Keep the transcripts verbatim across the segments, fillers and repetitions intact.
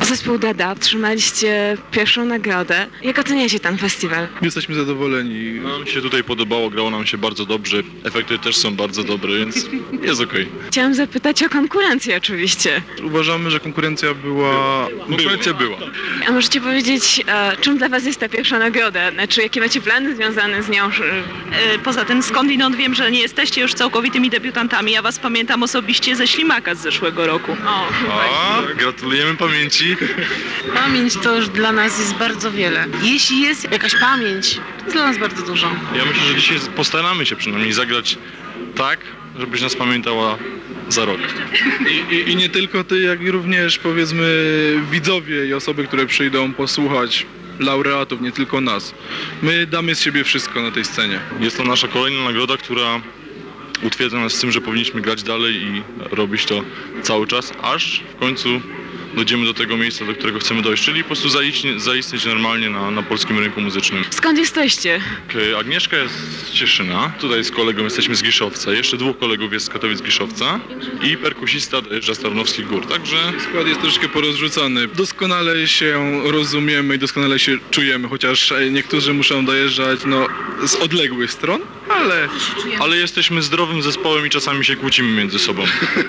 Zespół Dada, otrzymaliście pierwszą nagrodę. Jak oceniacie ten festiwal? Jesteśmy zadowoleni. Nam się tutaj podobało, grało nam się bardzo dobrze, efekty też są bardzo dobre, więc jest okej. Chciałam zapytać o konkurencję oczywiście. Uważamy, że konkurencja była... Konkurencja była. A możecie powiedzieć, e, czym dla was jest ta pierwsza nagroda? Znaczy, jakie macie plany związane z nią? E, Poza tym skądinąd wiem, że nie jesteście już całkowitymi debiutantami. Ja was pamiętam osobiście ze Ślimaka z zeszłego roku. O, A, gratulujemy pamięci. Pamięć to już dla nas jest bardzo wiele. Jeśli jest jakaś pamięć, to jest dla nas bardzo dużo. Ja myślę, że dzisiaj postaramy się przynajmniej zagrać tak, żebyś nas pamiętała za rok. I, i, I nie tylko ty, jak i również powiedzmy widzowie i osoby, które przyjdą posłuchać laureatów, nie tylko nas. My damy z siebie wszystko na tej scenie. Jest to nasza kolejna nagroda, która utwierdza nas w tym, że powinniśmy grać dalej i robić to cały czas, aż w końcu dojdziemy do tego miejsca, do którego chcemy dojść, czyli po prostu zaistnieć, zaistnieć normalnie na, na polskim rynku muzycznym. skąd jesteście? Agnieszka jest z Cieszyna, tutaj z kolegą jesteśmy z Giszowca, jeszcze dwóch kolegów jest z Katowic-Giszowca i perkusista dojeżdża z Tarnowskich Gór, także... Skład jest troszkę porozrzucany. Doskonale się rozumiemy i doskonale się czujemy, chociaż niektórzy muszą dojeżdżać no, z odległych stron, ale... Ale jesteśmy zdrowym zespołem i czasami się kłócimy między sobą.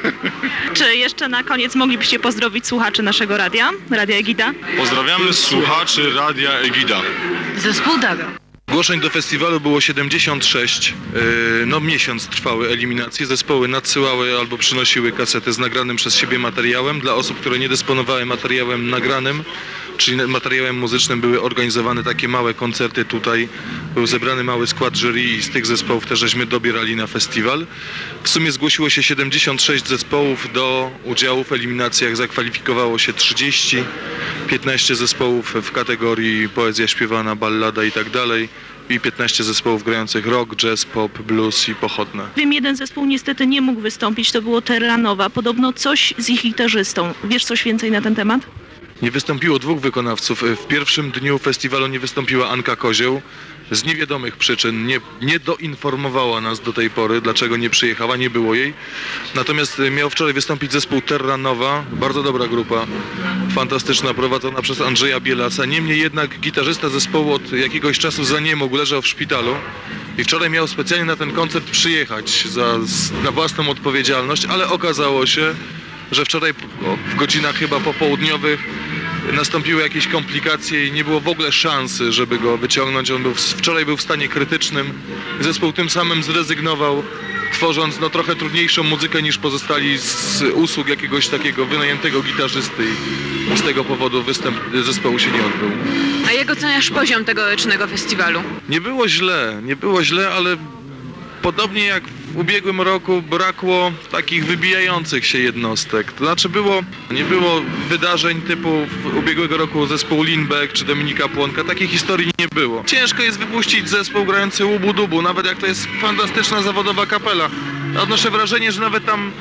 Czy jeszcze na koniec moglibyście pozdrowić słuchaczy naszego radia, Radia Egida? Pozdrawiamy słuchaczy Radia Egida. Zespół Dada. Zgłoszeń do festiwalu było siedemdziesiąt sześć, yy, no miesiąc trwały eliminacje, zespoły nadsyłały albo przynosiły kasety z nagranym przez siebie materiałem. Dla osób, które nie dysponowały materiałem nagranym, czyli materiałem muzycznym, były organizowane takie małe koncerty tutaj. Był zebrany mały skład jury i z tych zespołów też żeśmy dobierali na festiwal. W sumie zgłosiło się siedemdziesiąt sześć zespołów, do udziału w eliminacjach zakwalifikowało się trzydzieści, piętnaście zespołów w kategorii poezja śpiewana, ballada i tak dalej i piętnaście zespołów grających rock, jazz, pop, blues i pochodne. Wiem, jeden zespół niestety nie mógł wystąpić, to było Terranowa. Podobno coś z ich gitarzystą. Wiesz coś więcej na ten temat? Nie wystąpiło dwóch wykonawców. W pierwszym dniu festiwalu nie wystąpiła Anka Kozioł. Z niewiadomych przyczyn nie, nie doinformowała nas do tej pory, dlaczego nie przyjechała, nie było jej. Natomiast miał wczoraj wystąpić zespół Terranowa, bardzo dobra grupa, fantastyczna, prowadzona przez Andrzeja Bielasa. Niemniej jednak gitarzysta zespołu od jakiegoś czasu zaniemógł, leżał w szpitalu i wczoraj miał specjalnie na ten koncert przyjechać za, na własną odpowiedzialność, ale okazało się, że wczoraj w godzinach chyba popołudniowych nastąpiły jakieś komplikacje i nie było w ogóle szansy, żeby go wyciągnąć. On był, wczoraj był w stanie krytycznym. Zespół tym samym zrezygnował, tworząc no, trochę trudniejszą muzykę niż pozostali z usług jakiegoś takiego wynajętego gitarzysty i z tego powodu występ zespołu się nie odbył. A jak oceniasz poziom tegorocznego festiwalu? Nie było źle, nie było źle, ale podobnie jak w ubiegłym roku brakło takich wybijających się jednostek. To znaczy było, nie było wydarzeń typu w ubiegłego roku zespół Lindbeck czy Dominika Płonka. Takiej historii nie było. Ciężko jest wypuścić zespół grający łubu-dubu, nawet jak to jest fantastyczna zawodowa kapela. Odnoszę wrażenie, że nawet tam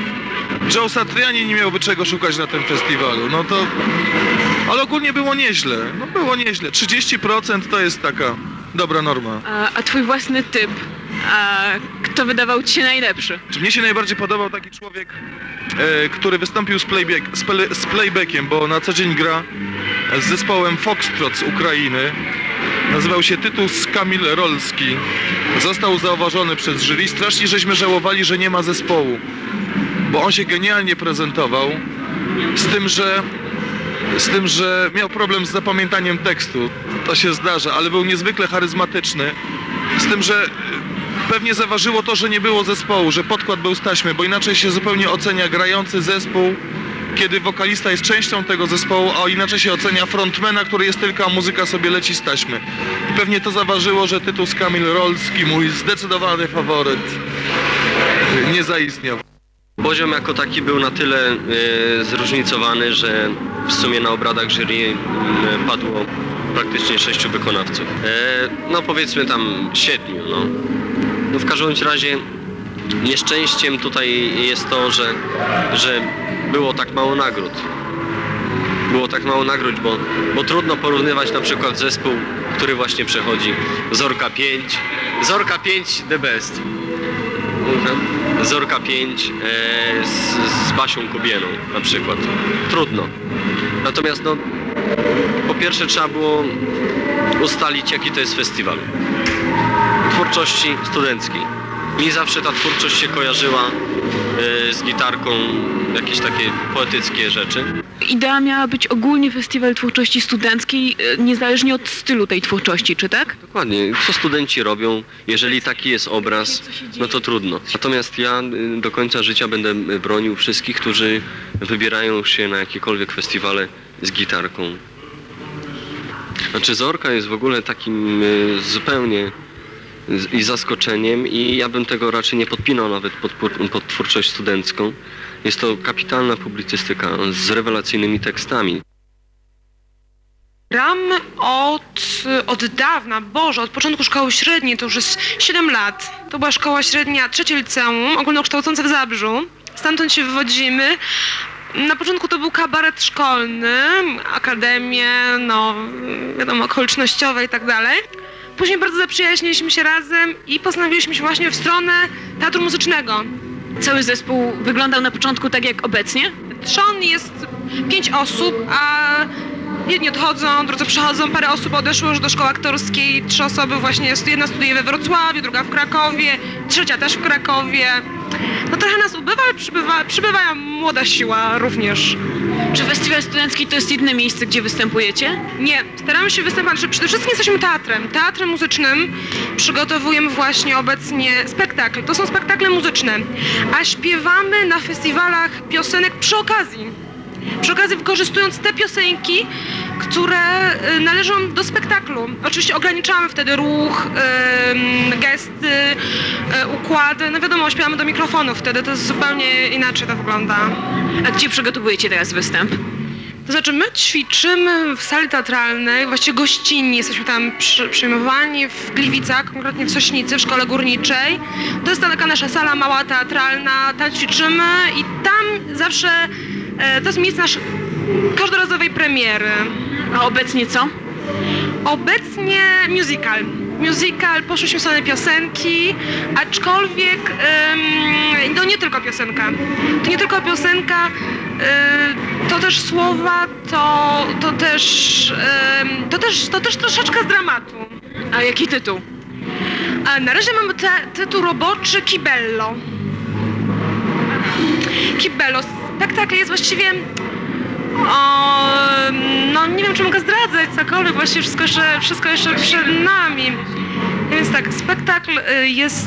Joe Satriani nie miałby czego szukać na tym festiwalu. No to... Ale ogólnie było nieźle. No było nieźle. trzydzieści procent to jest taka dobra norma. A, a twój własny typ? A kto wydawał ci się najlepszy? Mnie się najbardziej podobał taki człowiek, e, który wystąpił z, playback, z, play, z playbackiem, bo na co dzień gra z zespołem Foxtrot z Ukrainy. Nazywał się Tytus Kamil Rolski. Został zauważony przez jury. Strasznie żeśmy żałowali, że nie ma zespołu, bo on się genialnie prezentował, z tym, że z tym, że miał problem z zapamiętaniem tekstu. To się zdarza, ale był niezwykle charyzmatyczny. Z tym, że pewnie zaważyło to, że nie było zespołu, że podkład był z taśmy, bo inaczej się zupełnie ocenia grający zespół, kiedy wokalista jest częścią tego zespołu, a inaczej się ocenia frontmana, który jest tylko, a muzyka sobie leci z taśmy. I pewnie to zaważyło, że Tytus Kamil Rolski, mój zdecydowany faworyt, nie zaistniał. Poziom jako taki był na tyle y, zróżnicowany, że w sumie na obradach jury y, padło praktycznie sześciu wykonawców. E, no powiedzmy tam siedmiu, no. No w każdym razie nieszczęściem tutaj jest to, że, że było tak mało nagród. Było tak mało nagród, bo, bo trudno porównywać na przykład zespół, który właśnie przechodzi Zorka pięć. Zorka pięć the best. Zorka pięć e, z, z Basią Kubieną na przykład. Trudno. Natomiast no, po pierwsze trzeba było ustalić, jaki to jest festiwal twórczości studenckiej. Mi zawsze ta twórczość się kojarzyła y, z gitarką, jakieś takie poetyckie rzeczy. Idea miała być ogólnie festiwal twórczości studenckiej, e, niezależnie od stylu tej twórczości, czy tak? Dokładnie, co studenci robią, jeżeli taki jest obraz, no to trudno. Natomiast ja y, do końca życia będę bronił wszystkich, którzy wybierają się na jakiekolwiek festiwale z gitarką. Znaczy Zorka jest w ogóle takim y, zupełnie z- i zaskoczeniem i ja bym tego raczej nie podpinał nawet pod, pod twórczość studencką. Jest to kapitalna publicystyka z rewelacyjnymi tekstami. Gram od, od dawna, Boże, od początku szkoły średniej, to już jest siedem lat. To była szkoła średnia, trzecie liceum, ogólnokształcące w Zabrzu. Stamtąd się wywodzimy. Na początku to był kabaret szkolny, akademie, no wiadomo, okolicznościowe i tak dalej. Później bardzo zaprzyjaźniliśmy się razem i postanowiliśmy się właśnie w stronę teatru muzycznego. Cały zespół wyglądał na początku tak jak obecnie? Trzon jest pięć osób, a jedni odchodzą, drudzy przychodzą, parę osób odeszło już do szkoły aktorskiej, trzy osoby właśnie, jedna studiuje we Wrocławiu, druga w Krakowie, trzecia też w Krakowie. No trochę nas ubywa, ale przybywa, przybywa młoda siła również. Czy festiwal studencki to jest jedyne miejsce, gdzie występujecie? Nie, staramy się występować, znaczy przede wszystkim jesteśmy teatrem, teatrem muzycznym. Przygotowujemy właśnie obecnie spektakl, to są spektakle muzyczne, a śpiewamy na festiwalach piosenek przy okazji. Przy okazji wykorzystując te piosenki, które y, należą do spektaklu. Oczywiście ograniczamy wtedy ruch, y, gesty, y, układy. No wiadomo, śpiewamy do mikrofonu wtedy, to jest zupełnie inaczej to wygląda. A gdzie przygotowujecie teraz występ? To znaczy my ćwiczymy w sali teatralnej, właściwie gościnni, jesteśmy tam przy, przyjmowani w Gliwicach, konkretnie w Sośnicy, w szkole górniczej. To jest taka nasza sala mała teatralna, tam ćwiczymy i tam zawsze e, to jest miejsce naszej każdorazowej premiery. A obecnie co? Obecnie musical. Musical, poszłyśmy w stronę piosenki, aczkolwiek ym, no nie tylko piosenka. To nie tylko piosenka, y, to też słowa, to, to, też, ym, to, też, to też troszeczkę z dramatu. A jaki tytuł? A na razie mamy te, tytuł roboczy Kibello. Kibello. Spektakl jest właściwie... O, no nie wiem, czy mogę zdradzać cokolwiek, właściwie wszystko jeszcze, wszystko jeszcze przed nami. Więc tak, spektakl y, jest...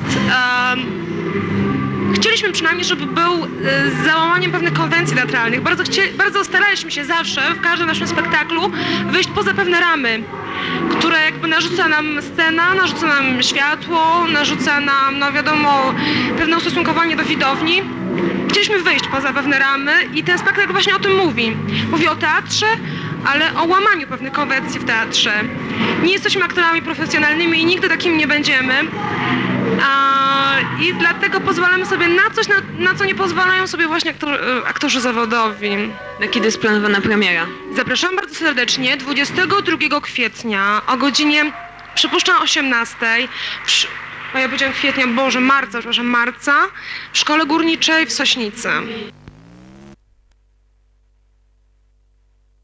E, chcieliśmy przynajmniej, żeby był y, z załamaniem pewnych konwencji teatralnych. Bardzo, chcie, bardzo staraliśmy się zawsze, w każdym naszym spektaklu, wyjść poza pewne ramy, które jakby narzuca nam scena, narzuca nam światło, narzuca nam, no wiadomo, pewne ustosunkowanie do widowni. Chcieliśmy wyjść poza pewne ramy i ten spektakl właśnie o tym mówi. Mówi o teatrze, ale o łamaniu pewnych konwencji w teatrze. Nie jesteśmy aktorami profesjonalnymi i nigdy takimi nie będziemy. A, I dlatego pozwalamy sobie na coś, na, na co nie pozwalają sobie właśnie aktor, aktorzy zawodowi. Na kiedy jest planowana premiera? Zapraszam bardzo serdecznie dwudziestego drugiego kwietnia o godzinie, przypuszczam, osiemnastej. Przy, o ja powiedziałam kwietnia, Boże, marca, przepraszam, marca, w szkole górniczej w Sośnicy.